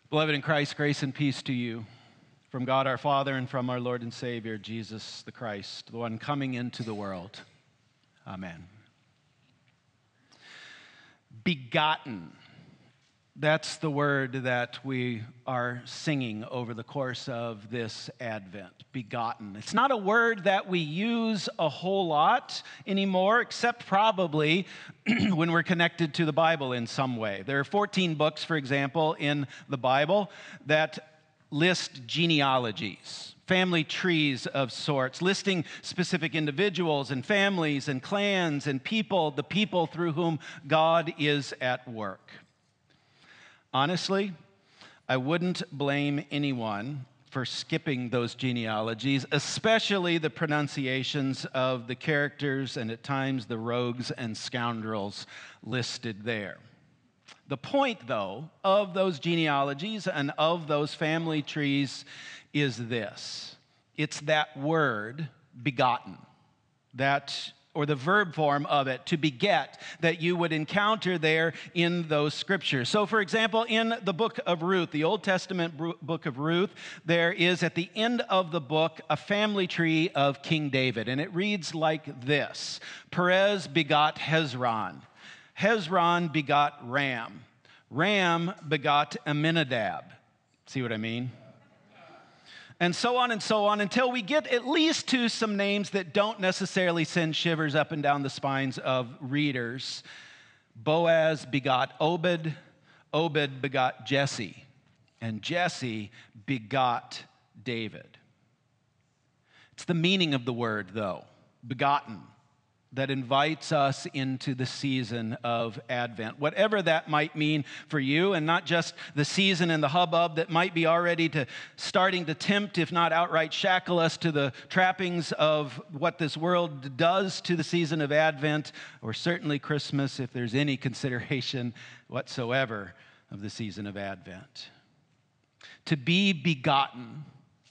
Beloved in Christ, grace and peace to you from God our Father and from our Lord and Savior, Jesus the Christ, the one coming into the world. Amen. Begotten. That's the word that we are singing over the course of this Advent. Begotten. It's not a word that we use a whole lot anymore, except probably when we're connected to the Bible in some way. There are 14 books, for example, in the Bible that list genealogies, family trees of sorts, listing specific individuals and families and clans and people, the people through whom God is at work. Honestly, I wouldn't blame anyone for skipping those genealogies, especially the pronunciations of the characters and at times the rogues and scoundrels listed there. The point, though, of those genealogies and of those family trees is this. It's that word, begotten, or the verb form of it, to beget, that you would encounter there in those scriptures. So, for example, in the book of Ruth, the Old Testament book of Ruth, there is at the end of the book a family tree of King David, and it reads like this. Perez begot Hezron. Hezron begot Ram. Ram begot Amminadab. See what I mean? And so on until we get at least to some names that don't necessarily send shivers up and down the spines of readers. Boaz begot Obed. Obed begot Jesse. And Jesse begot David. It's the meaning of the word, though, begotten, that invites us into the season of Advent. Whatever that might mean for you, and not just the season and the hubbub that might be already starting to tempt, if not outright shackle us to the trappings of what this world does to the season of Advent, or certainly Christmas, if there's any consideration whatsoever of the season of Advent. To be begotten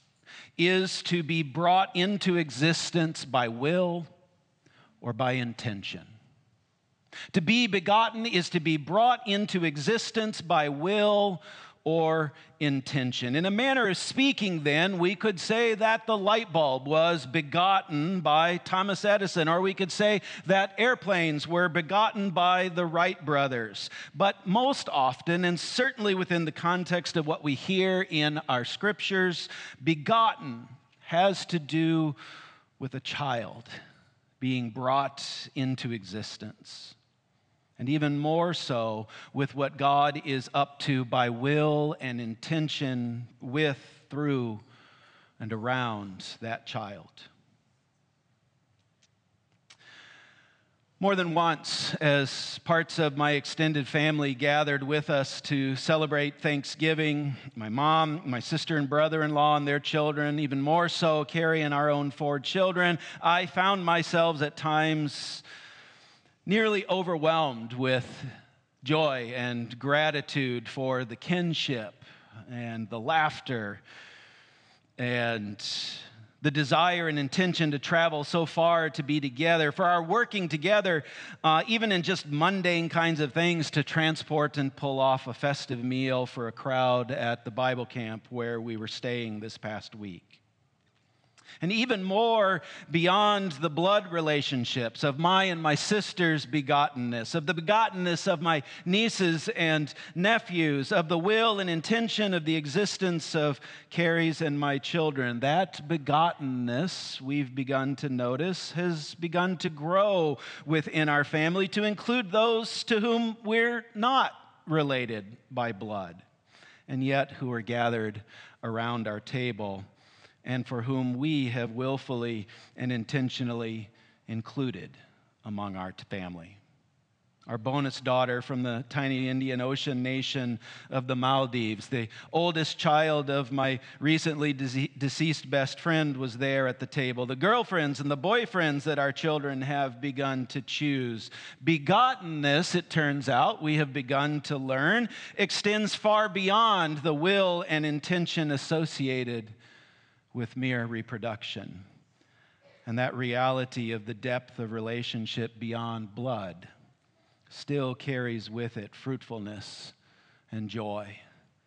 is to be brought into existence by will or by intention. To be begotten is to be brought into existence by will or intention. In a manner of speaking, then, we could say that the light bulb was begotten by Thomas Edison, or we could say that airplanes were begotten by the Wright brothers. But most often, and certainly within the context of what we hear in our scriptures, begotten has to do with a child being brought into existence. And even more so with what God is up to by will and intention with, through, and around that child. More than once, as parts of my extended family gathered with us to celebrate Thanksgiving, my mom, my sister and brother-in-law and their children, even more so Carrie and our own 4 children, I found myself at times nearly overwhelmed with joy and gratitude for the kinship and the laughter and the desire and intention to travel so far to be together, for our working together, even in just mundane kinds of things, to transport and pull off a festive meal for a crowd at the Bible camp where we were staying this past week. And even more beyond the blood relationships of my and my sister's begottenness, of the begottenness of my nieces and nephews, of the will and intention of the existence of Carrie's and my children. That begottenness, we've begun to notice, has begun to grow within our family to include those to whom we're not related by blood, and yet who are gathered around our table, and for whom we have willfully and intentionally included among our family. Our bonus daughter from the tiny Indian Ocean nation of the Maldives, the oldest child of my recently deceased best friend, was there at the table. The girlfriends and the boyfriends that our children have begun to choose. Begottenness, it turns out, we have begun to learn, extends far beyond the will and intention associated with mere reproduction. And that reality of the depth of relationship beyond blood still carries with it fruitfulness and joy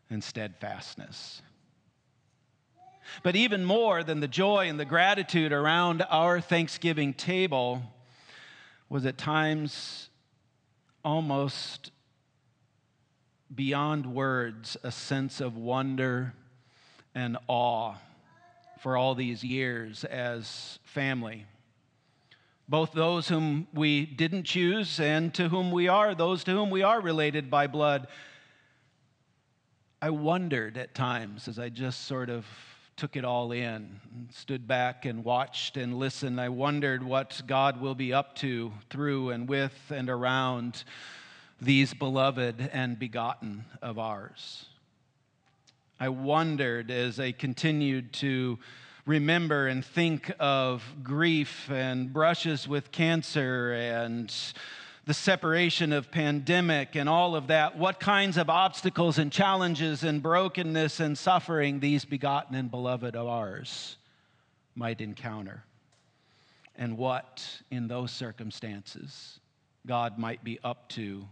and steadfastness. But even more than the joy and the gratitude around our Thanksgiving table was at times almost beyond words a sense of wonder and awe for all these years as family. Both those whom we didn't choose and those to whom we are related by blood. I wondered at times as I just sort of took it all in, and stood back and watched and listened. I wondered what God will be up to through and with and around these beloved and begotten of ours. I wondered as I continued to remember and think of grief and brushes with cancer and the separation of pandemic and all of that, what kinds of obstacles and challenges and brokenness and suffering these begotten and beloved of ours might encounter, and what in those circumstances God might be up to.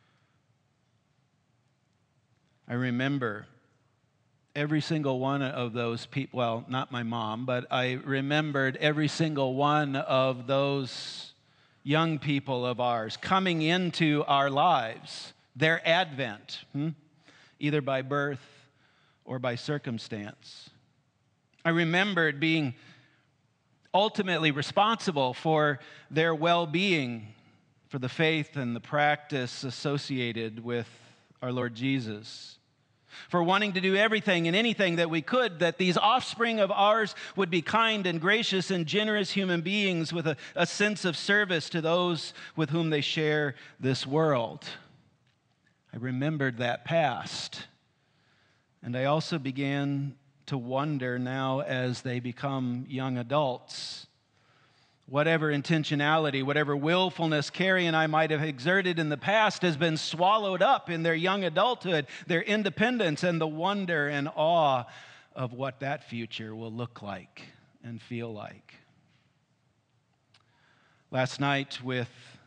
I remember every single one of those people, well, not my mom, but I remembered every single one of those young people of ours coming into our lives, their advent, either by birth or by circumstance. I remembered being ultimately responsible for their well-being, for the faith and the practice associated with our Lord Jesus, for wanting to do everything and anything that we could, that these offspring of ours would be kind and gracious and generous human beings with a sense of service to those with whom they share this world. I remembered that past. And I also began to wonder now as they become young adults, whatever intentionality, whatever willfulness Carrie and I might have exerted in the past has been swallowed up in their young adulthood, their independence, and the wonder and awe of what that future will look like and feel like. Last night with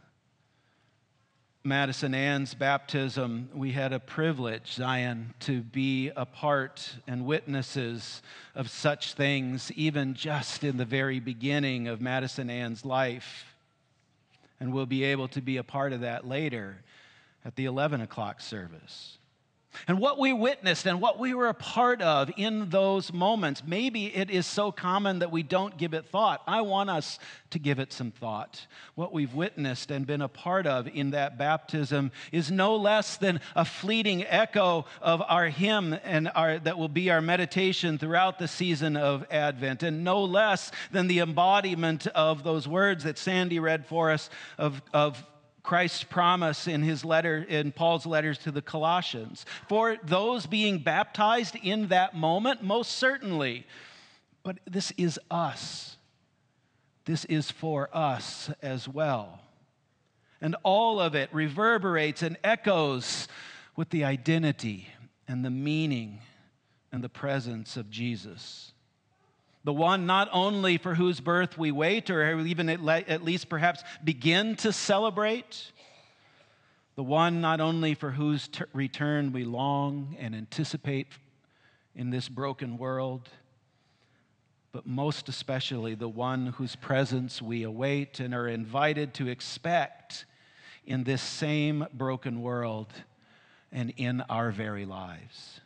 Madison Ann's baptism, we had a privilege, Zion, to be a part and witnesses of such things, even just in the very beginning of Madison Ann's life. And we'll be able to be a part of that later at the 11 o'clock service. And what we witnessed and what we were a part of in those moments, maybe it is so common that we don't give it thought. I want us to give it some thought. What we've witnessed and been a part of in that baptism is no less than a fleeting echo of our hymn and that will be our meditation throughout the season of Advent, and no less than the embodiment of those words that Sandy read for us of Christ's promise in his letter, in Paul's letters to the Colossians. For those being baptized in that moment, most certainly. But this is us. This is for us as well. And all of it reverberates and echoes with the identity and the meaning and the presence of Jesus. The one not only for whose birth we wait, or even at least perhaps begin to celebrate. The one not only for whose return we long and anticipate in this broken world, but most especially the one whose presence we await and are invited to expect in this same broken world and in our very lives.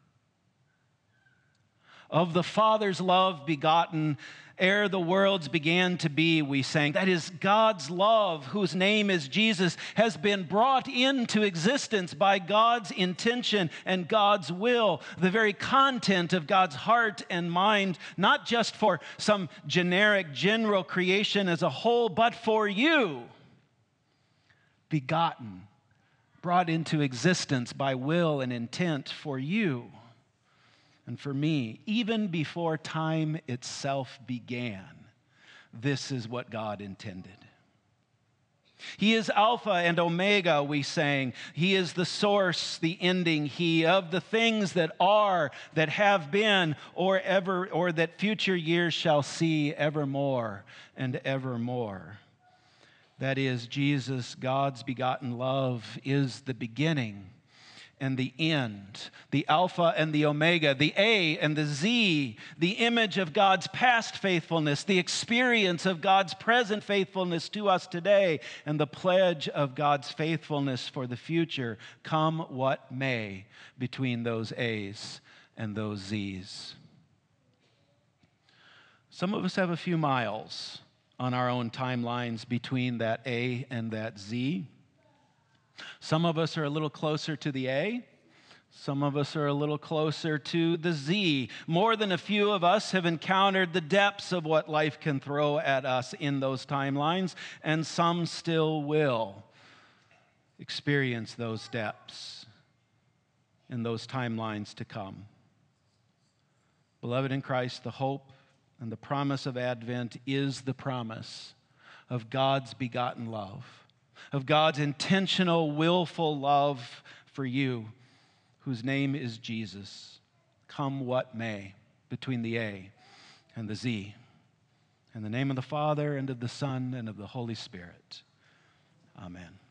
Of the Father's love begotten, ere the worlds began to be, we sang. That is, God's love, whose name is Jesus, has been brought into existence by God's intention and God's will, the very content of God's heart and mind, not just for some generic, general creation as a whole, but for you. Begotten, brought into existence by will and intent for you. And for me, even before time itself began, this is what God intended. He is Alpha and Omega, we sang. He is the source, the ending, He of the things that are, that have been, or that future years shall see evermore and evermore. That is, Jesus, God's begotten love, is the beginning and the end, the Alpha and the Omega, the A and the Z, the image of God's past faithfulness, the experience of God's present faithfulness to us today, and the pledge of God's faithfulness for the future, come what may between those A's and those Z's. Some of us have a few miles on our own timelines between that A and that Z. Some of us are a little closer to the A. Some of us are a little closer to the Z. More than a few of us have encountered the depths of what life can throw at us in those timelines, and some still will experience those depths in those timelines to come. Beloved in Christ, the hope and the promise of Advent is the promise of God's begotten love, of God's intentional, willful love for you, whose name is Jesus. Come what may between the A and the Z. In the name of the Father, and of the Son, and of the Holy Spirit. Amen.